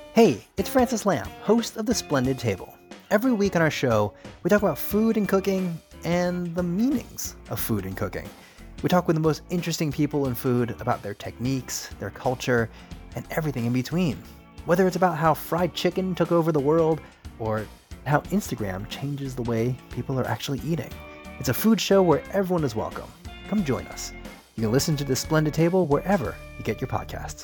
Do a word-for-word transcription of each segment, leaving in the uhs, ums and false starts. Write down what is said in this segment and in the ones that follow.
Hey, it's Francis Lamb, host of The Splendid Table. Every week on our show, we talk about food and cooking and the meanings of food and cooking. We talk with the most interesting people in food about their techniques, their culture, and everything in between. Whether it's about how fried chicken took over the world or how Instagram changes the way people are actually eating. It's a food show where everyone is welcome. Come join us. You can listen to The Splendid Table wherever you get your podcasts.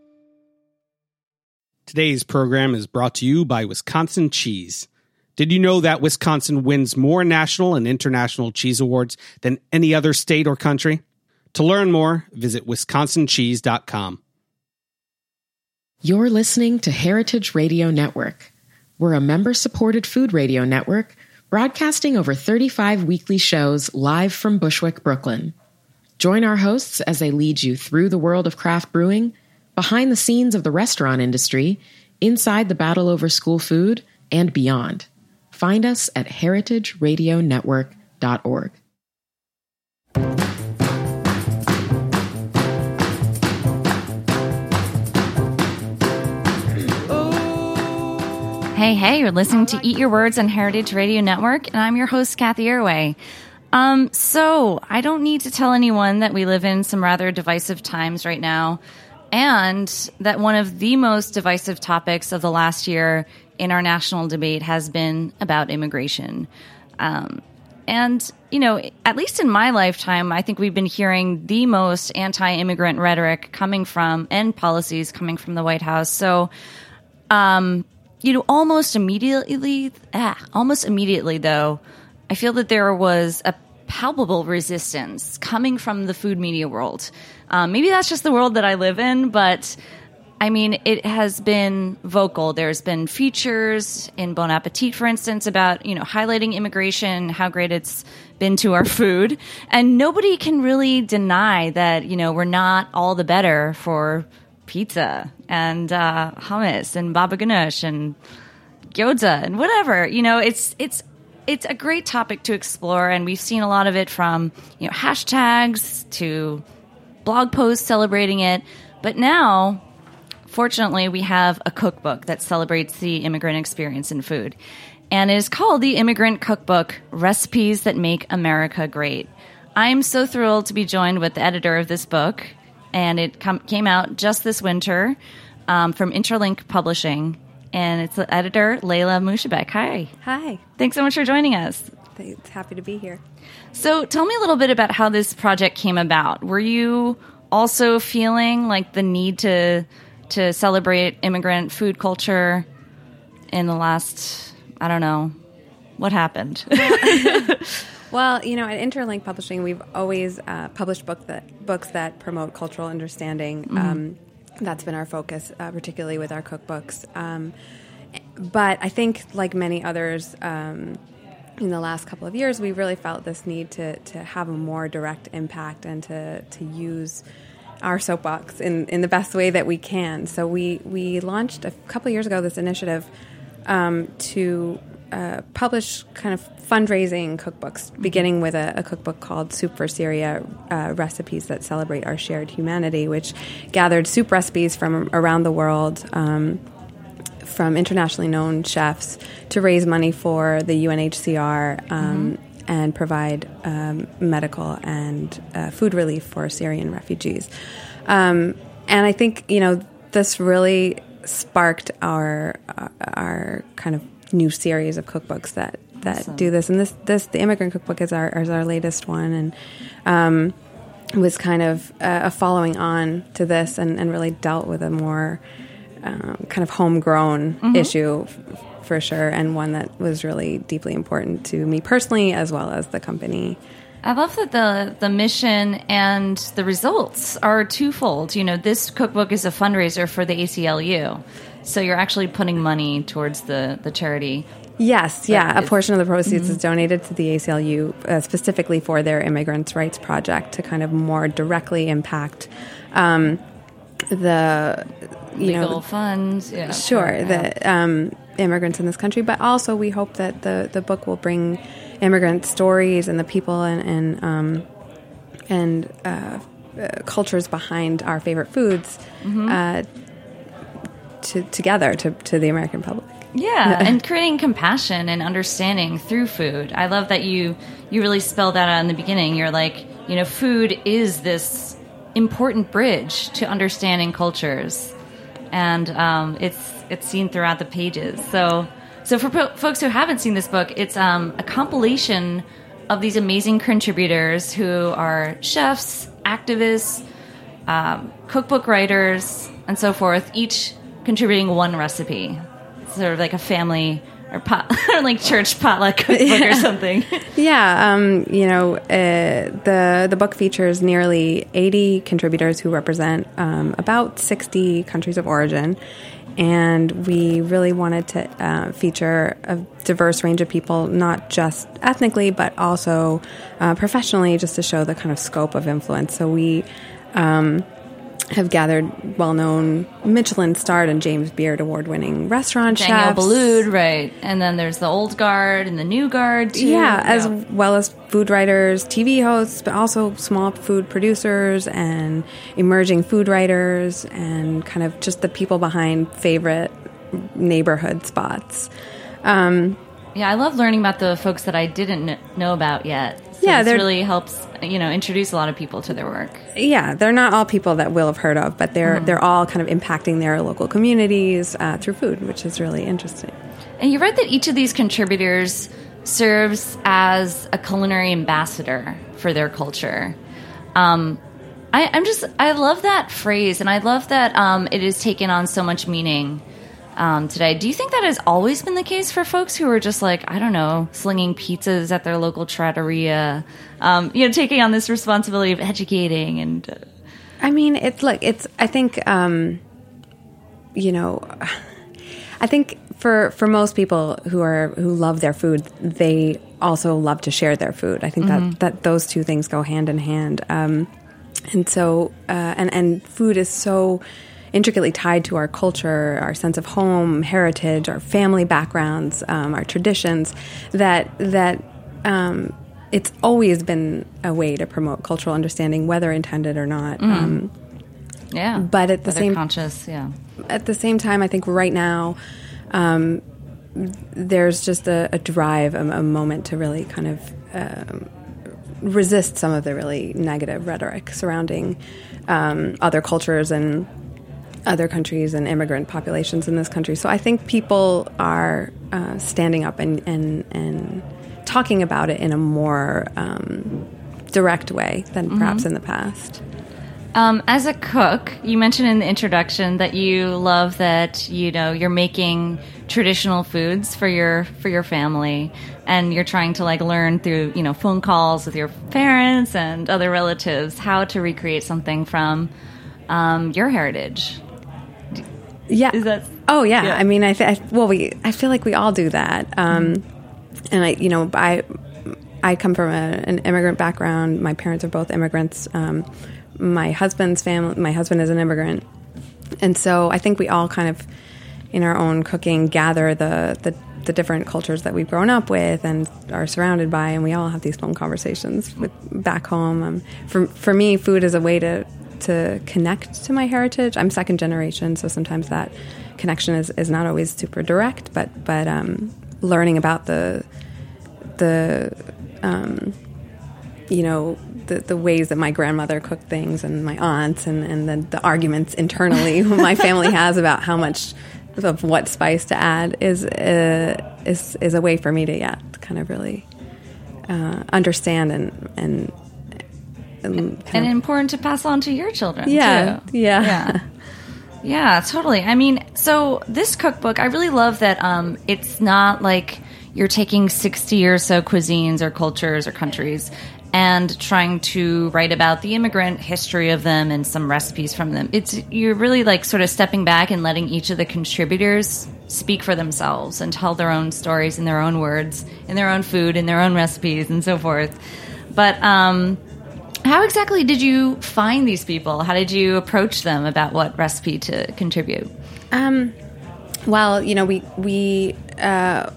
Today's program is brought to you by Wisconsin Cheese. Did you know that Wisconsin wins more national and international cheese awards than any other state or country? To learn more, visit wisconsin cheese dot com. You're listening to Heritage Radio Network. We're a member-supported food radio network broadcasting over thirty-five weekly shows live from Bushwick, Brooklyn. Join our hosts as they lead you through the world of craft brewing, behind the scenes of the restaurant industry, inside the battle over school food, and beyond. Find us at heritage radio network dot org. Hey, hey, you're listening to Eat Your Words on Heritage Radio Network, and I'm your host, Kathy Airway. Um, so, I don't need to tell anyone that we live in some rather divisive times right now, and that one of the most divisive topics of the last year in our national debate has been about immigration. Um, and, you know, at least in my lifetime, I think we've been hearing the most anti-immigrant rhetoric coming from, and policies coming from the White House. So, um... You know, almost immediately, ah, almost immediately, though, I feel that there was a palpable resistance coming from the food media world. Um, maybe that's just the world that I live in, but I mean, it has been vocal. There's been features in Bon Appetit, for instance, about, you know, highlighting immigration, how great it's been to our food. And nobody can really deny that, you know, we're not all the better for pizza and uh, hummus and baba ganoush and gyoza and whatever. You know, it's it's it's a great topic to explore, and we've seen a lot of it from, you know, hashtags to blog posts celebrating it. But now, fortunately, we have a cookbook that celebrates the immigrant experience in food, and it is called The Immigrant Cookbook: Recipes That Make America Great. I'm so thrilled to be joined with the editor of this book. And it com- came out just this winter um, from Interlink Publishing. And it's the editor, Layla Mushabek. Hi. Hi. Thanks so much for joining us. It's happy to be here. So tell me a little bit about how this project came about. Were you also feeling like the need to to celebrate immigrant food culture in the last, I don't know, what happened? Well, you know, at Interlink Publishing, we've always uh, published book that, books that promote cultural understanding. Mm-hmm. Um, that's been our focus, uh, particularly with our cookbooks. Um, but I think, like many others, um, in the last couple of years, we really felt this need to to have a more direct impact and to to use our soapbox in, in the best way that we can. So we, we launched a couple of years ago this initiative um, to uh, publish kind of fundraising cookbooks, beginning with a, a cookbook called Soup for Syria, uh, Recipes That Celebrate Our Shared Humanity, which gathered soup recipes from around the world, um, from internationally known chefs, to raise money for the U N H C R um, mm-hmm. and provide um, medical and uh, food relief for Syrian refugees. Um, and I think, you know, this really sparked our uh, our kind of new series of cookbooks that that awesome. do this. And this, this the Immigrant Cookbook is our is our latest one, and um, was kind of uh, a following on to this, and, and really dealt with a more um, kind of homegrown mm-hmm. issue f- for sure, and one that was really deeply important to me personally as well as the company. I love that the the mission and the results are twofold. You know, this cookbook is a fundraiser for the A C L U, so you're actually putting money towards the, the charity. Yes, yeah. A portion of the proceeds mm-hmm. is donated to the A C L U uh, specifically for their Immigrants' Rights Project to kind of more directly impact um, the you legal know funds. Yeah, sure, yeah. the um, immigrants in this country, but also we hope that the the book will bring immigrant stories and the people and and um, and uh, uh, cultures behind our favorite foods. Mm-hmm. Uh, to together to, to the American public. Yeah, and creating compassion and understanding through food. I love that you you really spelled that out in the beginning. You're like, you know, food is this important bridge to understanding cultures, and um, it's it's seen throughout the pages. So, so for po- folks who haven't seen this book, it's um, a compilation of these amazing contributors who are chefs, activists, um, cookbook writers, and so forth, each contributing one recipe. Sort of like a family or pot, or like church potluck cookbook yeah. or something. Yeah, um, you know, uh, the the book features nearly eighty contributors who represent um, about sixty countries of origin, and we really wanted to uh, feature a diverse range of people, not just ethnically, but also uh, professionally, just to show the kind of scope of influence. So we um, have gathered well-known Michelin-starred and James Beard award-winning restaurant Daniel chefs. Boulud, right. And then there's the old guard and the new guard, too. Yeah, yeah, as well as food writers, T V hosts, but also small food producers and emerging food writers and kind of just the people behind favorite neighborhood spots. Um, yeah, I love learning about the folks that I didn't kn- know about yet. So yeah, this really helps, you know, introduce a lot of people to their work. Yeah, they're not all people that we'll have heard of, but they're Mm-hmm. they're all kind of impacting their local communities uh, through food, which is really interesting. And you read that each of these contributors serves as a culinary ambassador for their culture. Um, I, I'm just, I love that phrase, and I love that um, it has taken on so much meaning um, today. Do you think that has always been the case for folks who are just like, I don't know, slinging pizzas at their local trattoria, um, you know, taking on this responsibility of educating and... Uh, I mean, it's like, it's, I think, um, you know, I think for, for most people who are, who love their food, they also love to share their food. I think mm-hmm. that, that those two things go hand in hand. Um, and so, uh, and, and food is so intricately tied to our culture, our sense of home, heritage, our family backgrounds, um, our traditions, that, that, um, it's always been a way to promote cultural understanding, whether intended or not. Mm. Um, yeah, but at the whether same conscious, yeah. At the same time, I think right now um, there's just a, a drive, a, a moment to really kind of um, resist some of the really negative rhetoric surrounding um, other cultures and other countries and immigrant populations in this country. So I think people are uh, standing up and, and and talking about it in a more um, direct way than mm-hmm. perhaps in the past. Um, as a cook, you mentioned in the introduction that you love that, you know, you're making traditional foods for your for your family, and you're trying to like learn through, you know, phone calls with your parents and other relatives how to recreate something from um, your heritage. Yeah. Is that? Oh yeah. yeah. I mean, I, th- I well, we I feel like we all do that. Um, mm-hmm. And I, you know, I I come from a, an immigrant background. My parents are both immigrants. Um, my husband's family, my husband is an immigrant, and so I think we all kind of, in our own cooking, gather the the, the different cultures that we've grown up with and are surrounded by, and we all have these phone conversations with back home. Um, for for me, food is a way to to connect to my heritage. I'm second generation, so sometimes that connection is, is not always super direct, but but um, learning about the the um, you know the, the ways that my grandmother cooked things and my aunts and, and the, the arguments internally my family has about how much of what spice to add is uh, is is a way for me to yeah kind of really uh, understand and and and, and important to pass on to your children. Yeah, too. yeah, yeah. Yeah, totally. I mean, so this cookbook, I really love that um, it's not like you're taking sixty or so cuisines or cultures or countries and trying to write about the immigrant history of them and some recipes from them. It's you're really like sort of stepping back and letting each of the contributors speak for themselves and tell their own stories in their own words, in their own food, in their own recipes, and so forth. But um, how exactly did you find these people? How did you approach them about what recipe to contribute? Um, well, you know, we we uh,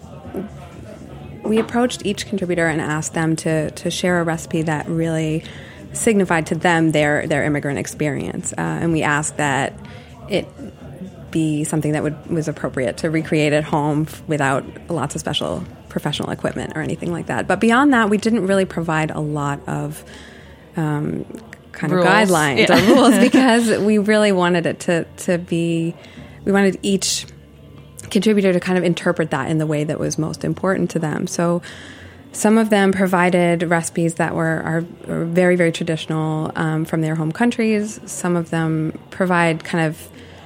we approached each contributor and asked them to to share a recipe that really signified to them their their immigrant experience, uh, and we asked that it be something that would was appropriate to recreate at home f- without lots of special professional equipment or anything like that. But beyond that, we didn't really provide a lot of um, kind Rules. of guidelines Yeah. or rules because we really wanted it to, to be, we wanted each contributor to kind of interpret that in the way that was most important to them. So some of them provided recipes that were are, are very, very traditional um, from their home countries. Some of them provide kind of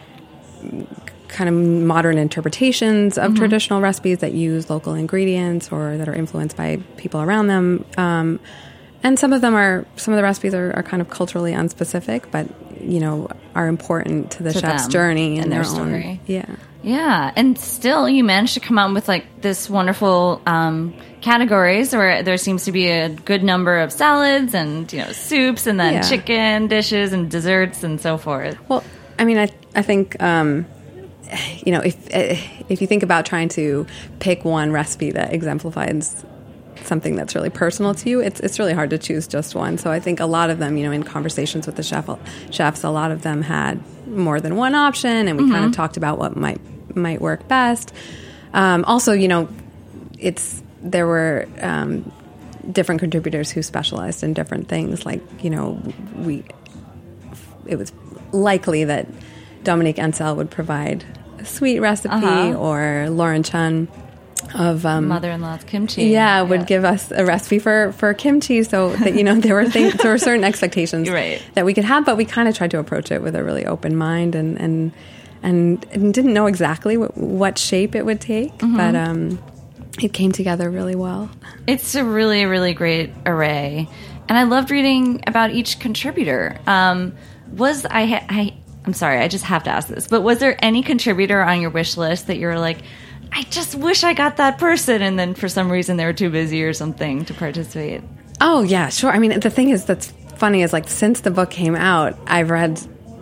kind of modern interpretations of mm-hmm. traditional recipes that use local ingredients or that are influenced by people around them. Um, and some of them are, some of the recipes are, are kind of culturally unspecific, but, you know, are important to the to chef's them journey and, and their, their own. story. Yeah. Yeah. And still you managed to come out with like this wonderful um, categories where there seems to be a good number of salads and, you know, soups and then Yeah. chicken dishes and desserts and so forth. Well, I mean, I, I think, um, you know, if if you think about trying to pick one recipe that exemplifies something that's really personal to you, it's it's really hard to choose just one. So I think a lot of them, you know, in conversations with the chef chefs, a lot of them had more than one option, and we mm-hmm. kind of talked about what might might work best. Um, also, you know, it's there were um, different contributors who specialized in different things. Like, you know, we it was likely that Dominique Ansel would provide a sweet recipe, uh-huh. or Lauren Chun of um, mother-in-law's kimchi. Yeah, would yeah. give us a recipe for, for kimchi, so that, you know, there were things, there were certain expectations right. that we could have, but we kind of tried to approach it with a really open mind and and and, and didn't know exactly what, what shape it would take, mm-hmm. but um, it came together really well. It's a really, really great array, and I loved reading about each contributor. Um, was I, ha- I I'm sorry, I just have to ask this, but was there any contributor on your wish list that you were like, I just wish I got that person, and then for some reason they were too busy or something to participate? Oh, yeah, sure. I mean, the thing is that's funny is, like, since the book came out, I've read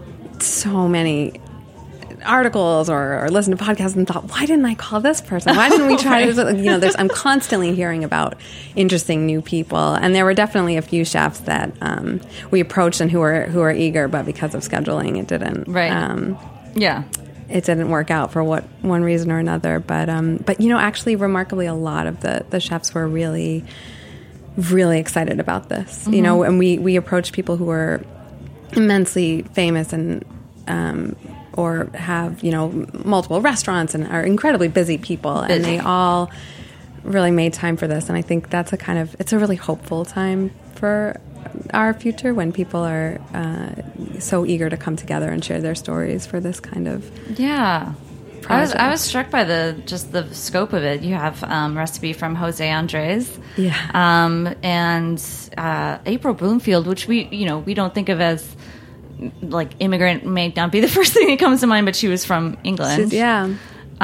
so many articles or, or listened to podcasts and thought, why didn't I call this person? Why didn't we try right. this? You know, there's, I'm constantly hearing about interesting new people, and there were definitely a few chefs that um, we approached and who were who were eager, but because of scheduling, it didn't. Right. Um, yeah. It didn't work out for what one reason or another, but um, but you know, actually, remarkably, a lot of the, the chefs were really, really excited about this. Mm-hmm. You know, and we we approached people who were immensely famous and um, or have, you know, multiple restaurants and are incredibly busy people, busy. and they all really made time for this. And I think that's a kind of it's a really hopeful time for our future when people are uh, so eager to come together and share their stories for this kind of yeah. project. I was I was struck by the just the scope of it. You have um, recipe from Jose Andres, yeah, um, and uh, April Bloomfield, which we you know we don't think of as like immigrant, may not be the first thing that comes to mind, but she was from England. She's, yeah.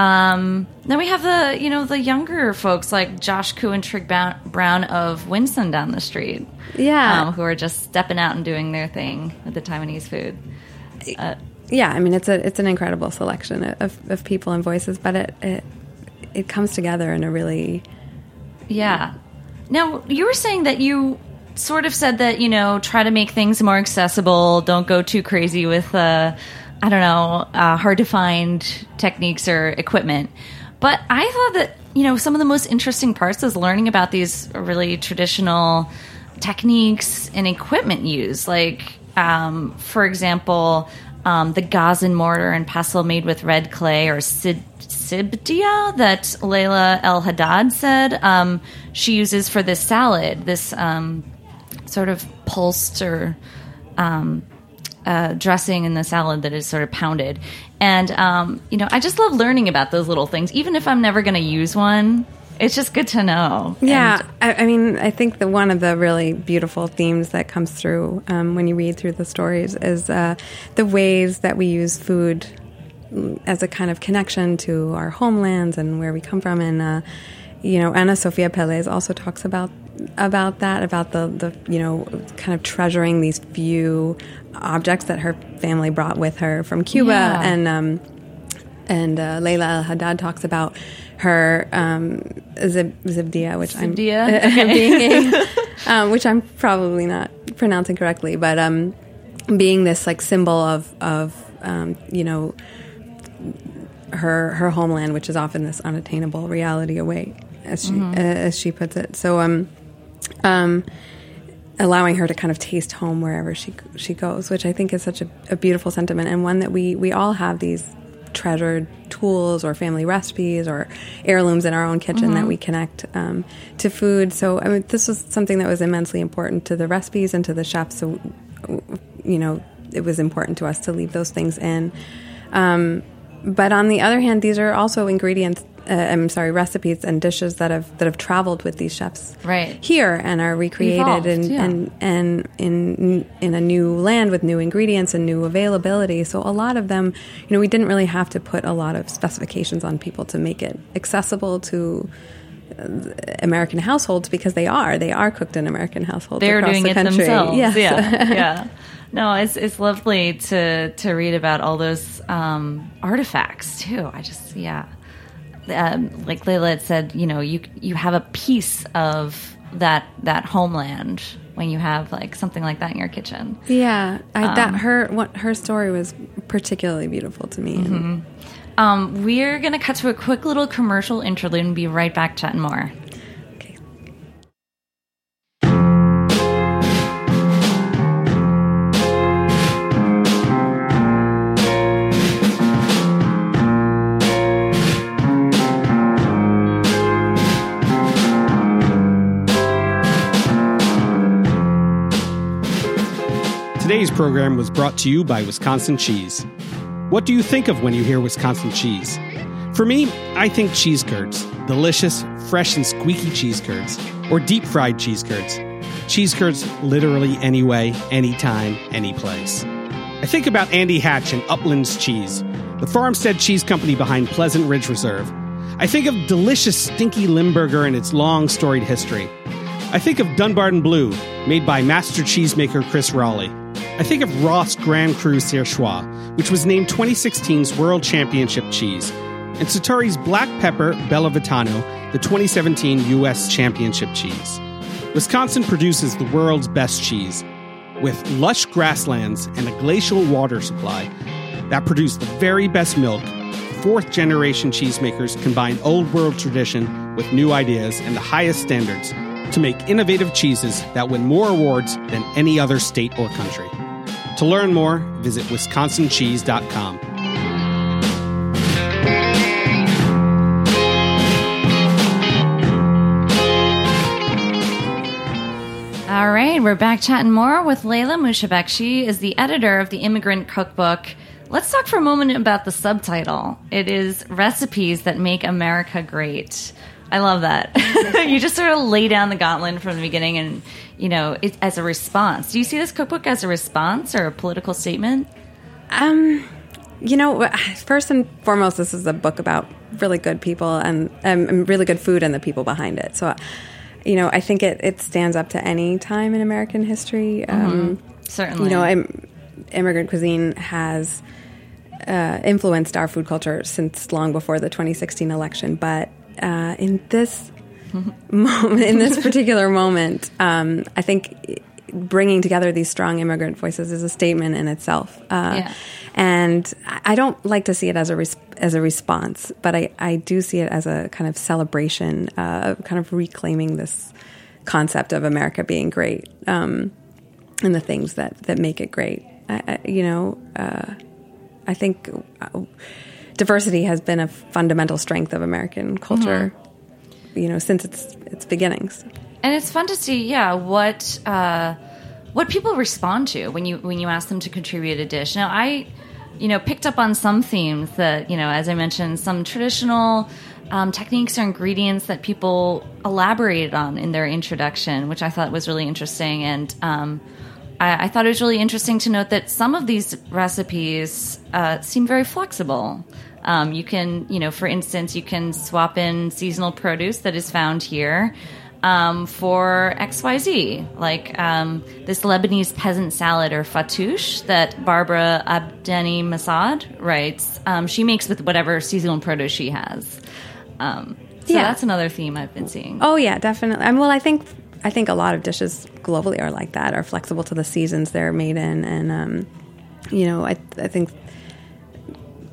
Um, then we have the, you know, the younger folks like Josh Koo and Trig Brown of Winston down the street. Yeah. Um, who are just stepping out and doing their thing with the Taiwanese food. Uh, yeah, I mean, it's a it's an incredible selection of, of people and voices, but it, it it comes together in a really... Yeah. Now, you were saying that you sort of said that, you know, try to make things more accessible, don't go too crazy with... Uh, I don't know, uh, hard to find techniques or equipment. But I thought that, you know, some of the most interesting parts is learning about these really traditional techniques and equipment used. Like, um, for example, um, the gazan mortar and pestle made with red clay or sid- sibdia that Layla El Haddad said um, she uses for this salad, this um, sort of pulsed or... Um, Uh, dressing in the salad that is sort of pounded. And, um, you know, I just love learning about those little things. Even if I'm never going to use one, it's just good to know. Yeah, and, I, I mean, I think that one of the really beautiful themes that comes through um, when you read through the stories is uh, the ways that we use food as a kind of connection to our homelands and where we come from. And, uh, you know, Ana Sofia Pelez also talks about about that, about the, the, you know, kind of treasuring these few objects that her family brought with her from Cuba. Yeah. And um, and uh, Layla El Haddad talks about her um, zib- zibdia, which Zibdia? I'm uh, being a, um, which I'm probably not pronouncing correctly, but um, being this like symbol of of um, you know, her her homeland, which is often this unattainable reality away, as she mm-hmm. uh, as she puts it. So, um, um, allowing her to kind of taste home wherever she she goes, which I think is such a, a beautiful sentiment, and one that we we all have these treasured tools or family recipes or heirlooms in our own kitchen mm-hmm. that we connect um, to food. So, I mean, this was something that was immensely important to the recipes and to the chefs. So, you know, it was important to us to leave those things in. Um, but on the other hand, these are also ingredients. Uh, I'm sorry, recipes and dishes that have that have traveled with these chefs right. here and are recreated Evolved, and, yeah. and and in in a new land with new ingredients and new availability. So a lot of them, you know, we didn't really have to put a lot of specifications on people to make it accessible to American households, because they are they are cooked in American households. They're across doing the it country. themselves. Yes. Yeah, yeah. No, it's it's lovely to to read about all those um, artifacts too. I just yeah. Um, like Layla had said, you know, you you have a piece of that that homeland when you have like something like that in your kitchen. Yeah, I, um, that her what her story was particularly beautiful to me. Mm-hmm. Um, we're gonna cut to a quick little commercial interlude and be right back chatting more. Okay. Today's program was brought to you by Wisconsin Cheese. What do you think of when you hear Wisconsin cheese? For me, I think cheese curds. Delicious, fresh and squeaky cheese curds. Or deep-fried cheese curds. Cheese curds literally any way, anytime, any place. I think about Andy Hatch and Uplands Cheese, the farmstead cheese company behind Pleasant Ridge Reserve. I think of delicious stinky Limburger and its long storied history. I think of Dunbarton Blue, made by master cheesemaker Chris Rowley. I think of Ross Grand Cru Surchoix, which was named twenty sixteen's World Championship cheese, and Sartori's Black Pepper Bella Vitano, the twenty seventeen U S Championship cheese. Wisconsin produces the world's best cheese, with lush grasslands and a glacial water supply that produce the very best milk. Fourth-generation cheesemakers combine old-world tradition with new ideas and the highest standards to make innovative cheeses that win more awards than any other state or country. To learn more, visit wisconsin cheese dot com. All right, we're back chatting more with Layla Mushabek. She is the editor of the Immigrant Cookbook. Let's talk for a moment about the subtitle. It is Recipes That Make America Great. I love that. You just sort of lay down the gauntlet from the beginning and, you know, it, as a response. Do you see this cookbook as a response or a political statement? Um, you know, first and foremost, this is a book about really good people and um, really good food and the people behind it. So, you know, I think it, it stands up to any time in American history. Um, mm-hmm. Certainly. You know, im- immigrant cuisine has uh, influenced our food culture since long before the twenty sixteen election, but Uh, in this moment, in this particular moment, um, I think bringing together these strong immigrant voices is a statement in itself. Uh, yeah. And I don't like to see it as a res- as a response, but I, I do see it as a kind of celebration, uh, kind of reclaiming this concept of America being great um, and the things that, that make it great. I, I, you know, uh, I think. Uh, Diversity has been a fundamental strength of American culture, mm-hmm. you know, since its its beginnings. And it's fun to see, yeah, what uh, what people respond to when you when you ask them to contribute a dish. Now, I, you know, picked up on some themes that, you know, as I mentioned, some traditional um, techniques or ingredients that people elaborated on in their introduction, which I thought was really interesting. And um, I, I thought it was really interesting to note that some of these recipes uh, seem very flexible. Um, you can, you know, for instance, you can swap in seasonal produce that is found here um, for X Y Z, like um, this Lebanese peasant salad or fattoush that Barbara Abdeni Masad writes. Um, she makes with whatever seasonal produce she has. Um, so yeah. that's another theme I've been seeing. Oh yeah, definitely. I mean, well, I think I think a lot of dishes globally are like that, are flexible to the seasons they're made in, and um, you know, I I think.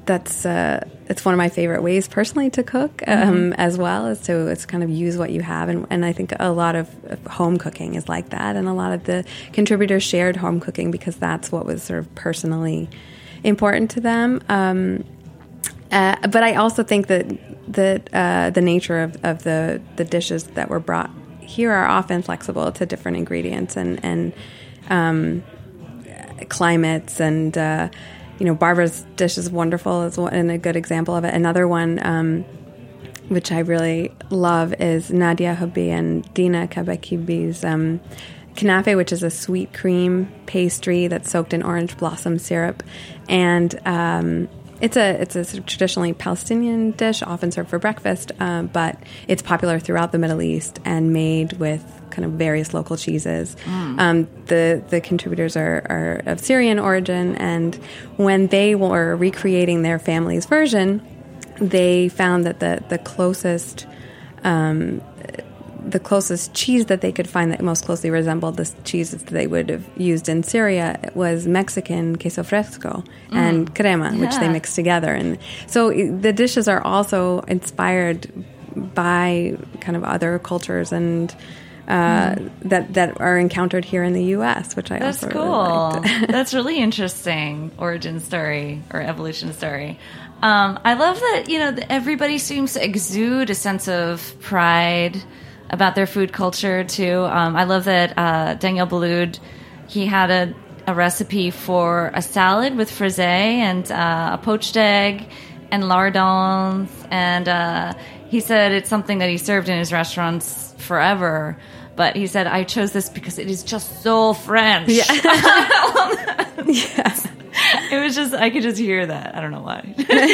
that's uh, it's one of my favorite ways personally to cook, um, mm-hmm. as well as to it's kind of use what you have, and, and I think a lot of home cooking is like that, and a lot of the contributors shared home cooking because that's what was sort of personally important to them. Um, uh, but I also think that that uh, the nature of, of the the dishes that were brought here are often flexible to different ingredients and and um, climates and. Uh, You know, Barbara's dish is wonderful, is one, and a good example of it. Another one, um, which I really love, is Nadia Houbi and Dina Kabakibi's um, kanafe, which is a sweet cream pastry that's soaked in orange blossom syrup. And um, it's a it's a sort of traditionally Palestinian dish, often served for breakfast, uh, but it's popular throughout the Middle East and made with kind of various local cheeses. Mm. Um, the the contributors are, are of Syrian origin, and when they were recreating their family's version, they found that the the closest um, the closest cheese that they could find that most closely resembled the cheeses that they would have used in Syria was Mexican queso fresco mm. and crema, yeah. which they mixed together. And so the dishes are also inspired by kind of other cultures and Uh, mm. that that are encountered here in the U S, which I That's also cool. really liked. That's really interesting origin story or evolution story. Um, I love that, you know, that everybody seems to exude a sense of pride about their food culture too. Um, I love that uh, Daniel Boulud, he had a, a recipe for a salad with frisée and uh, a poached egg and lardons, and uh, he said it's something that he served in his restaurants forever. But he said, I chose this because it is just so French. Yeah. yeah. It was just, I could just hear that. I don't know why.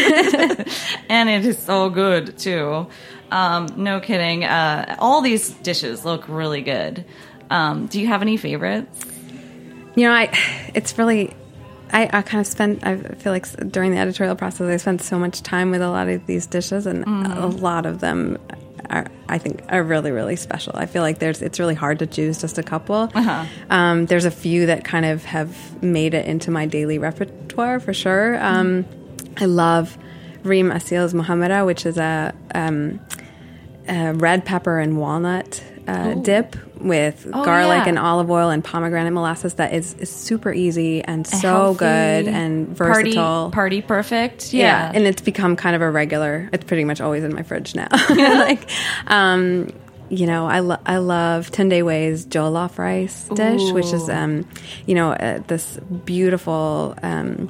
And it is so good, too. Um, no kidding. Uh, all these dishes look really good. Um, do you have any favorites? You know, I, it's really, I, I kind of spent, I feel like during the editorial process, I spent so much time with a lot of these dishes, and mm. a lot of them are, I think, are really, really special. I feel like there's, it's really hard to choose just a couple. Uh-huh. Um, there's a few that kind of have made it into my daily repertoire for sure. Um, I love Reem Asil's Muhammada, which is a, um, a red pepper and walnut uh, dip with oh, garlic yeah. and olive oil and pomegranate molasses that is, is super easy and a so healthy, good and versatile. Party, party perfect. Yeah. yeah. And it's become kind of a regular, it's pretty much always in my fridge now. like, um, you know, I, lo- I love Tunde Wei's jollof rice dish, Ooh. which is, um, you know, uh, this beautiful um,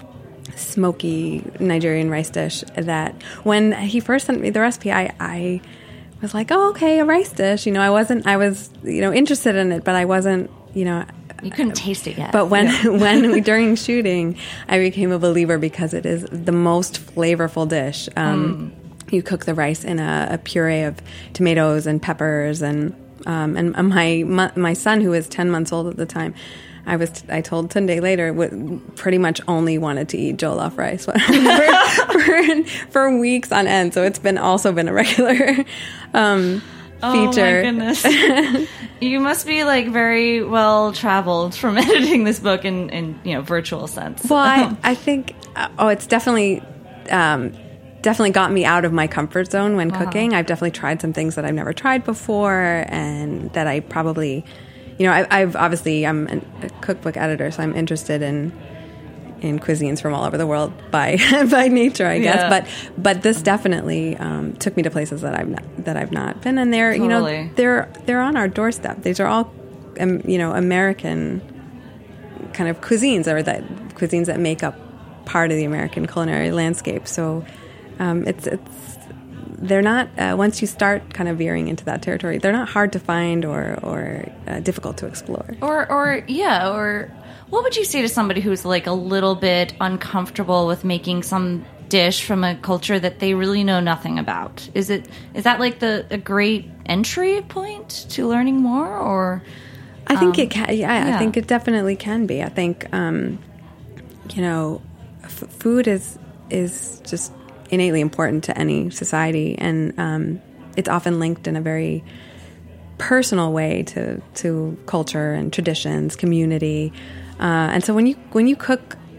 smoky Nigerian rice dish that when he first sent me the recipe, I... I was like, oh, okay, a rice dish. You know, I wasn't, I was, you know, interested in it, but I wasn't, you know. You couldn't taste it yet. But when, yeah. when we, during shooting, I became a believer because it is the most flavorful dish. Um, mm. You cook the rice in a, a puree of tomatoes and peppers, and um, and my, my my son, who was ten months old at the time, I was. I told Tunde later, would pretty much only wanted to eat jollof rice for, for, for weeks on end. So it's been also been a regular um, feature. Oh my goodness! You must be like very well traveled from editing this book in, in you know virtual sense. Well, I, I think oh, it's definitely. Um, Definitely got me out of my comfort zone when uh-huh. cooking. I've definitely tried some things that I've never tried before, and that I probably, you know, I, I've obviously I'm a cookbook editor, so I'm interested in in cuisines from all over the world by by nature, I guess. Yeah. But but this definitely um, took me to places that I've not, that I've not been, and they're totally. you know they're they're on our doorstep. These are all um, you know American kind of cuisines, or that cuisines that make up part of the American culinary landscape. So. Um, it's it's they're not uh, once you start kind of veering into that territory, they're not hard to find or or uh, difficult to explore. Or or yeah, or what would you say to somebody who's like a little bit uncomfortable with making some dish from a culture that they really know nothing about? Is it is that like the a great entry point to learning more? Or I think um, it can. Yeah, yeah, I think it definitely can be. I think um, you know, f- food is is just innately important to any society, and um, it's often linked in a very personal way to, to culture and traditions, community, uh, and so when you when you cook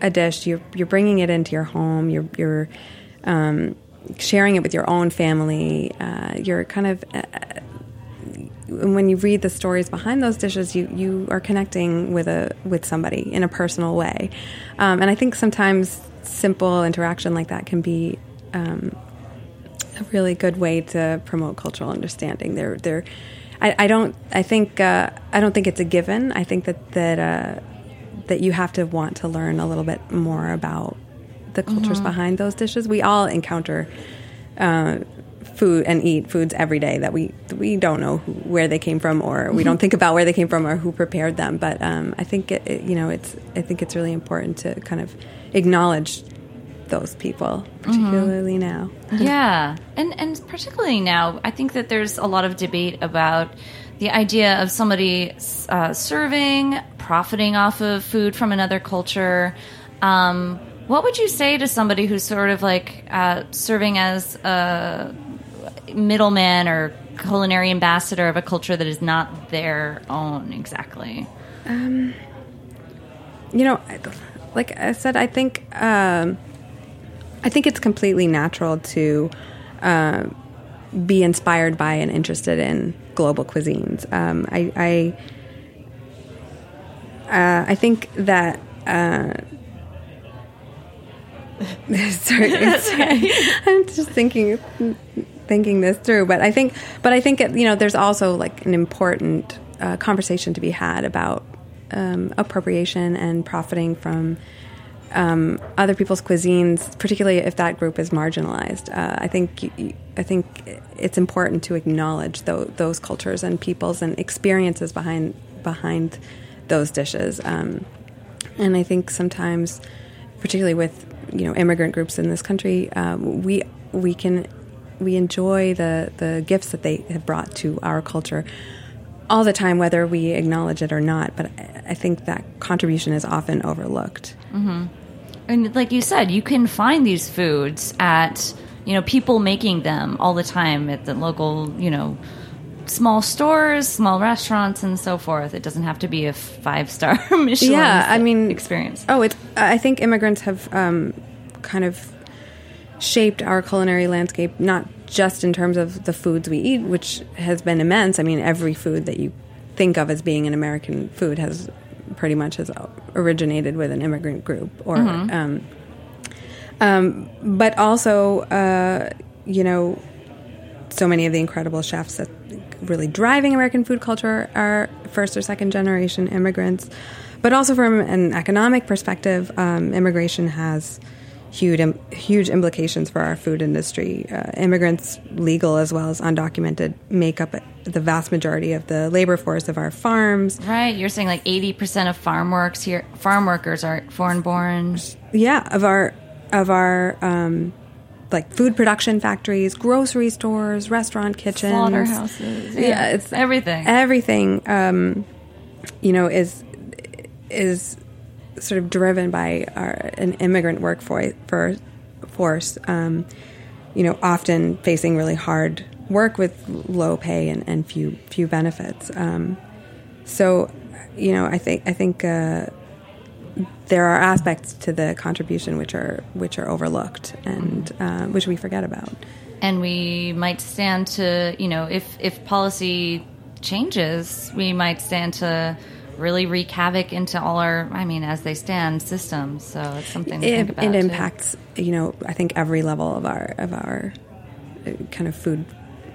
a dish, you're you're bringing it into your home. You're you're um, sharing it with your own family. Uh, you're kind of uh, when you read the stories behind those dishes, you, you are connecting with a with somebody in a personal way. Um, and I think sometimes simple interaction like that can be um, a really good way to promote cultural understanding. They're, they're, I, I don't. I think. Uh, I don't think it's a given. I think that that uh, that you have to want to learn a little bit more about the cultures mm-hmm. behind those dishes. We all encounter uh, food and eat foods every day that we we don't know who, where they came from, or we don't think about where they came from or who prepared them. But um, I think it, it, you know it's I think it's really important to kind of acknowledge those people, particularly mm-hmm. now. Yeah, and and particularly now, I think that there's a lot of debate about the idea of somebody uh, serving, profiting off of food from another culture. Um, what would you say to somebody who's sort of like uh, serving as a middleman or culinary ambassador of a culture that is not their own exactly? Um, you know, like I said, I think um, I think it's completely natural to uh, be inspired by and interested in global cuisines. Um, I I, uh, I think that. Uh, sorry, sorry. I'm just thinking thinking this through, but I think, but I think you know, there's also like an important uh, conversation to be had about um, appropriation and profiting from um, other people's cuisines, particularly if that group is marginalized. Uh, I think I think it's important to acknowledge those, those cultures and peoples and experiences behind behind those dishes. Um, and I think sometimes, particularly with you know immigrant groups in this country, uh, we we can we enjoy the the gifts that they have brought to our culture all the time, whether we acknowledge it or not. But I think that contribution is often overlooked. Mm-hmm. And like you said, you can find these foods at you know people making them all the time at the local you know small stores, small restaurants, and so forth. It doesn't have to be a five-star Michelin yeah, I mean, experience. Oh, it's, I think immigrants have um, kind of shaped our culinary landscape, not just in terms of the foods we eat, which has been immense. I mean, every food that you think of as being an American food has pretty much has originated with an immigrant group. Or, mm-hmm. um, um, but also, uh, you know, so many of the incredible chefs that really driving American food culture are first or second generation immigrants. But also from an economic perspective, um, immigration has huge huge implications for our food industry. Uh, immigrants, legal as well as undocumented, make up the vast majority of the labor force of our farms. Right, you're saying like eighty percent of farm works here, farm workers are foreign born. Yeah, of our of our um, like food production factories, grocery stores, restaurant kitchens, slaughterhouses. Yeah, yeah it's everything. Everything, um, you know, is is sort of driven by our, an immigrant workforce. For, force, um, you know, often facing really hard work with low pay and, and few few benefits. Um, so, you know, I think I think. Uh, there are aspects to the contribution which are which are overlooked and uh, which we forget about. And we might stand to, you know, if, if policy changes, we might stand to really wreak havoc into all our, I mean, as they stand, systems. So it's something to it, think about. It too. impacts, you know, I think every level of our of our kind of food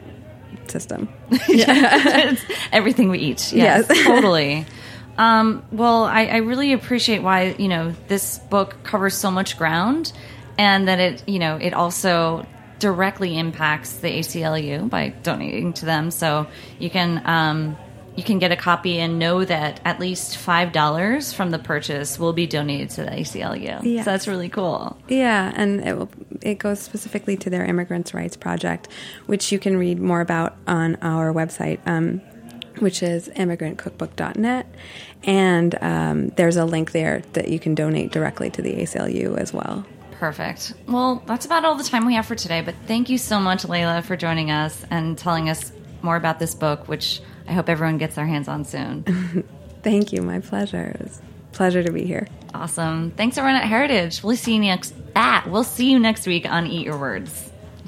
system. Yeah. Everything we eat. Yes, yes. Totally. Um, well, I, I really appreciate why, you know, this book covers so much ground and that it, you know, it also directly impacts the A C L U by donating to them. So you can, um, you can get a copy and know that at least five dollars from the purchase will be donated to the A C L U. Yeah. So that's really cool. Yeah. And it will, it goes specifically to their Immigrants' Rights Project, which you can read more about on our website. Um, which is immigrant cookbook dot net. And um, there's a link there that you can donate directly to the A C L U as well. Perfect. Well, that's about all the time we have for today, but thank you so much, Layla, for joining us and telling us more about this book, which I hope everyone gets their hands on soon. Thank you. My pleasure. It was Pleasure to be here. Awesome. Thanks, everyone at Heritage. We'll see you next. Ah, we'll see you next week on Eat Your Words.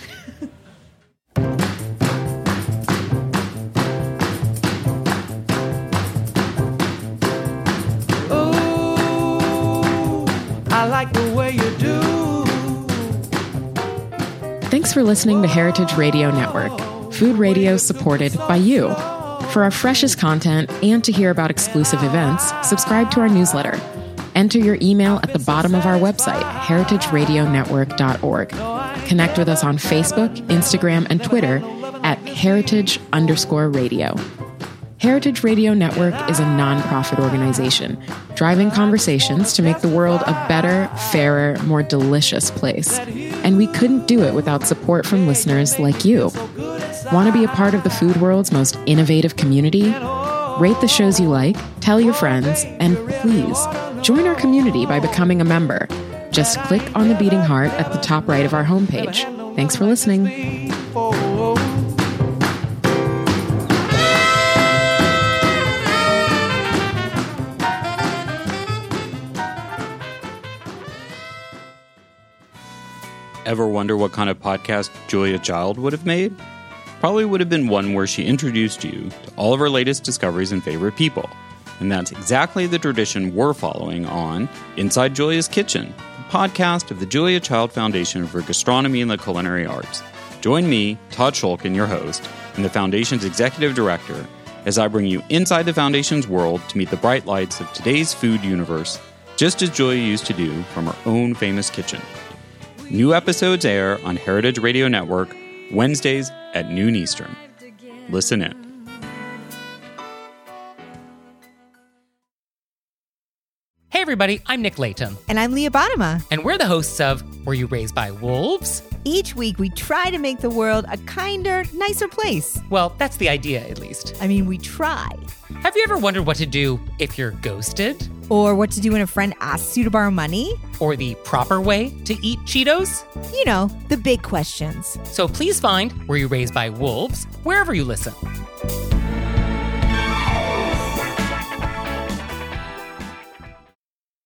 I like the way you do. Thanks for listening to Heritage Radio Network, food radio supported by you. For our freshest content and to hear about exclusive events, subscribe to our newsletter. Enter your email at the bottom of our website, heritage radio network dot org. Connect with us on Facebook, Instagram, and Twitter at heritage underscore radio. Heritage Radio Network is a nonprofit organization driving conversations to make the world a better, fairer, more delicious place. And we couldn't do it without support from listeners like you. Want to be a part of the food world's most innovative community? Rate the shows you like, tell your friends, and please join our community by becoming a member. Just click on the beating heart at the top right of our homepage. Thanks for listening. Ever wonder what kind of podcast Julia Child would have made? Probably would have been one where she introduced you to all of her latest discoveries and favorite people. And that's exactly the tradition we're following on Inside Julia's Kitchen, the podcast of the Julia Child Foundation for Gastronomy and the Culinary Arts. Join me, Todd Shulkin, your host, and the Foundation's executive director, as I bring you inside the Foundation's world to meet the bright lights of today's food universe, just as Julia used to do from her own famous kitchen. New episodes air on Heritage Radio Network Wednesdays at noon Eastern. Listen in. Hey everybody, I'm Nick Latham. And I'm Leah Bottima. And we're the hosts of Were You Raised by Wolves? Each week we try to make the world a kinder, nicer place. Well, that's the idea, at least. I mean, we try. Have you ever wondered what to do if you're ghosted? Or what to do when a friend asks you to borrow money? Or the proper way to eat Cheetos? You know, the big questions. So please find Were You Raised by Wolves wherever you listen.